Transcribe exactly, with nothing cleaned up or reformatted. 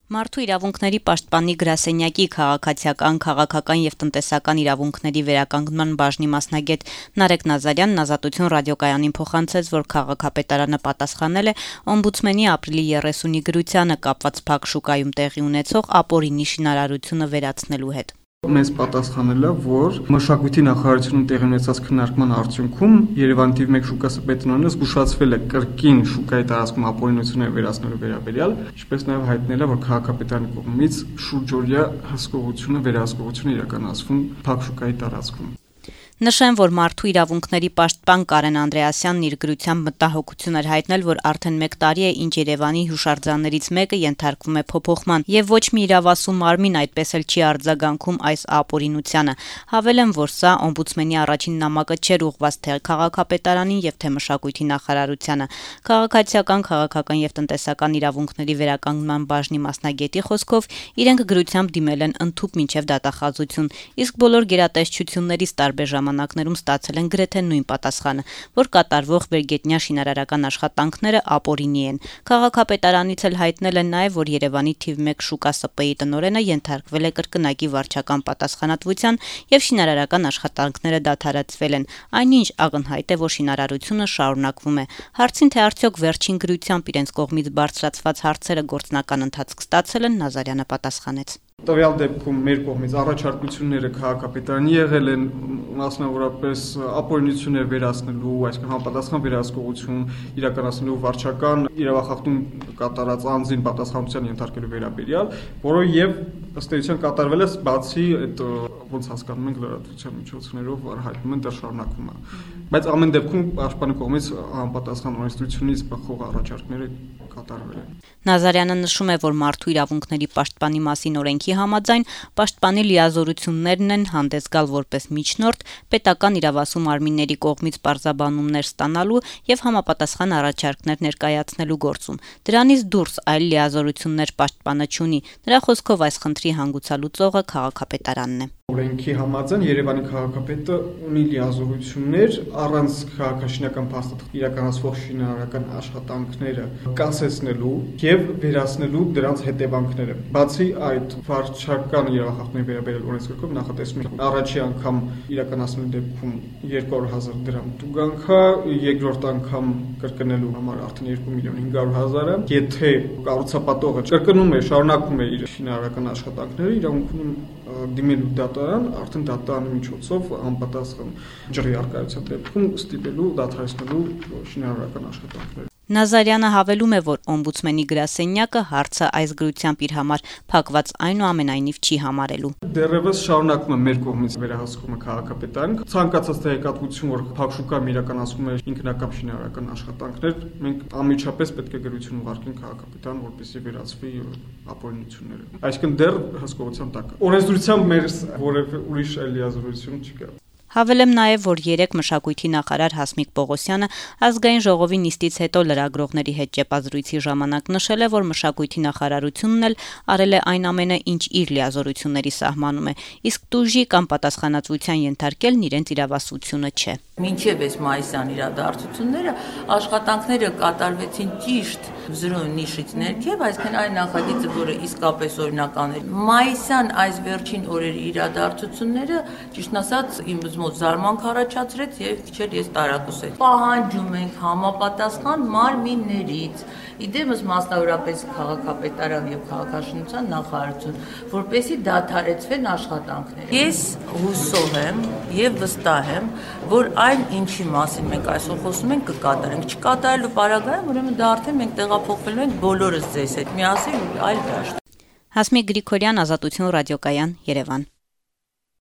Մարդու իրավունքների պաշտպանի գրասենյակի քաղաքացիական, քաղաքական եւ տնտեսական իրավունքների վերականգնման բաժնի մասնագետ Նարեկ Նազարյանն Ազատություն ռադիոկայանին փոխանցեց, որ քաղաքապետարանը պատասխանել է օմբուդսմենի ապրիլի երեսունի գրությանը կապված փակ շուկայում տեղի ունեցող ապօրինի շինարարությունը վերացնելու հետ։ Մեզ պատասխանել է, որ մշակույթի նախարարությունում տեղի ունեցած քննարկման արդյունքում Երևանի թիվ մեկ շուկասպետնօրենը զգուշացվել է կրկին շուկայի տարածքում ապօրինությունները վերացնելու վերաբերյալ, ինչպես նաև հայտնել է, որ քաղաքապետարանի կողմից շուրջօրյա հսկողությունը, վերահսկողությունը իրականացվում փակ շուկայի տարածքում։ Նշեմ, որ մարդու իրավունքների պաշտպան Կարեն Անդրեասյանն իր գրությամբ մտահոգություն էր հայտնել, որ արդեն մեկ տարի է, ինչ Երևանի հուշարձաններից մեկը ենթարկվում է փոփոխման, եւ ոչ մի իրավասու մարմին այդպես էլ չի արձագանքում այս ապօրինությանը։ Հավելեմ, որ սա օմբուդսմենի առաջին նամակը չէր ուղղված թե քաղաքապետարանին եւ թե մշակույթի նախարարությանը։ Քաղաքացիական, քաղաքական եւ տնտեսական իրավունքների վերականգնման բաժնի մասնագետի խոսքով իրենք գրությամբ դիմել են ընդհուպ մինչեւ դատախազություն, իսկ բոլոր գերատեսչություններից տարբեր ժամանակներում ստացել են գրեթե նույն պատասխանը, որ կատարվող վերգետնյա շինարարական աշխատանքները ապօրինի են։ Քաղաքապետարանից էլ հայտնել են նաև, որ Երևանի թիվ մեկ շուկա ՍՊ-ի տնօրենը ենթարկվել է կրկնակի վարչական պատասխանատվության եւ շինարարական աշխատանքները դադարեցվել են։ Այնինչ ակնհայտ է, որ շինարարությունը շարունակվում է։ Հարցին, թե արդյոք վերջին գրությամբ իրենց կողմից բարձրացված հարցերը գործնական ընթացք ստացել են, Նազարյանը պատասխանեց. Տվյալ դեպքում մեր կողմից առաջարկությունները քաղաքապետարանի եղել են մասնավորապես ապօրինություններ վերացնելու, այսինքն համապատասխան վերահսկողություն իրականացնելու վարչական իրավախախտում կատարած անձին պատասխանատվության ենթարկելու վերաբերյալ, որը եւ ըստ էության կատարվել է բացի այդ ոնց հասկանում ենք լրատվության միջոցներով հայտնում են դեռ շարունակվում է։ Բայց ամեն դեպքում պաշտպանի կողմից համապատասխան օրենսդրությունից բխող առաջարկները կատարվել են։ Նազարյանը նշում է, որ մարդու իրավունքների պաշտպանի մասին օրենքի համաձայն պաշտպանի լիազորություններն են հանդես գալ որպես միջնորդ պետական իրավասու մարմինների կողմից պարզաբանումներ ստանալու եւ համապատասխան առաջարկներ ներկայացնելու գործում։ Դրանից դուրս այլ լիազորություններ պաշտպանը չունի։ Նրա խոսքով այս խնդրի հանգուցալուծողը քաղաքապետարանն է։ Օրենքի համաձայն Երևանի քաղաքապետը ունի լիազորություններ առանց քաղաքաշինական փաստաթղթ իրականացվող շինարարական աշխատանքները կասեցնելու եւ վերացնելու դրանց հետևանքները։ Բացի այդ, վարչական իրավախախտումների վերաբերյալ օրենսգրքով նախատեսվում է առաջի անգամ իրականացնելու դեպքում երկու հարյուր հազար դրամ տուգանքա, երկրորդ անգամ կրկնելու համար արդեն երկու միլիոն հինգ հարյուր հազարը։ Եթե կառուցապատողը կրկնում է, շարունակում է իր շինարարական աշխատանքները, իրավունք ունի դիմելու դատարան, արդեն դատարանի միջոցով անպատասխան ջրի առկայության դեպքում ստիպելու դադարեցնելու շինարարական աշխատանքները։ Նազարյանը հավելում է, որ օմբուդսմենի գրասենյակը հարցը այս գրությամբ իր համար փակված այնուամենայնիվ չի համարելու։ Դեռևս շարունակում է մեր կողմից վերահսկումը քաղաքապետարան։ Ցանկացած տեղեկատվություն, որ փակ շուկայում իրականացվում է ինքնակամ շինարարական աշխատանքներ, մենք անմիջապես պետք է գրություն ուղարկենք քաղաքապետարան, որպեսզի վերացվի ապօրինությունները։ Այսինքն դեռ հսկողության տակ է։ Օրենսդրությամբ մեր որևէ ուրիշ լիազորություն չկա։ Հավելեմ նաև, որ երեկ մշակույթի նախարար Հասմիկ Պողոսյանը ազգային ժողովի նիստից հետո լրագրողների հետ ճեպազրույցի ժամանակ նշել է, որ մշակույթի նախարարությունն էլ արել է այն ամենը, ինչ իր լիազորությունների սահմանում է, իսկ տուժի կամ պատասխանատվության ենթարկելն իրենց իրավասությունը չէ։ Մինչև այս մայիսյան իրադարձությունները աշխատանքները կատարվեցին ճիշտ զրույն նիշից ներքև, այսինքն այն նախագիծը, որը իսկապես օրինական է։ Մայիսյան այս վերջին օրերի իրադարձությունները, ճիշտն ասած, իմ մոտ զարմանք առաջացրեց եւ քիչ ես տարակուսեց։ Պահանջում ենք համապատասխան մարմիններից, իդեմս մասնավորապես քաղաքապետարան եւ քաղաքաշինության նախարարություն, որպեսզի դադարեցվեն աշխատանքները։ Ես հուսով եմ եւ վստահ եմ, որ այն ինչի մասին մենք այսօր խոսում ենք կկատարենք, չկատարելու պարագայում, ուրեմն դա արդեն մենք տեղափոխվելու ենք բոլորս ձեզ հետ միասին այլ դաշտ։ Հասմիկ Գրիգորյան, Ազատություն ռադիոկայան, Երևան։